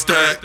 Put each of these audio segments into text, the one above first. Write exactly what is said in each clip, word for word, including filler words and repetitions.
stack.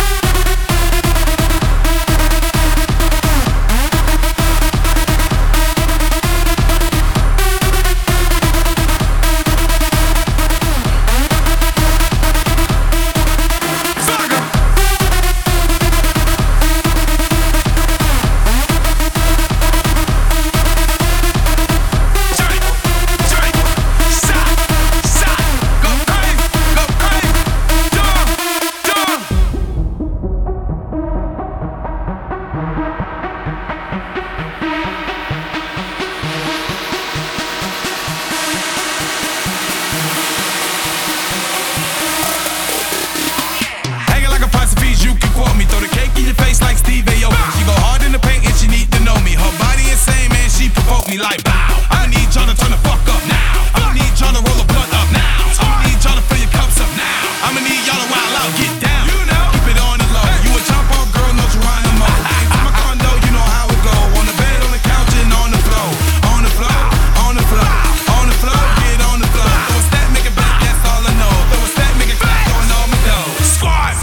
Like bow, I need y'all to turn the fuck up now. I'ma need y'all to roll a blunt up now. I'ma need y'all to fill your cups up now. I'ma need y'all to wild out, get down. You know, keep it on the low. You a jump off girl, no Geronimo. I'm a condo, you know how it go. On the bed, on the couch, and on the floor, on the floor, on the floor, on the floor, get on the floor. Throw a stack, make it back, that's all I know. Throw a stack, make it clap, throwing all my dough. Squad.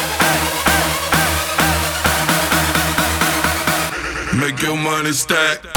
Make your money stack.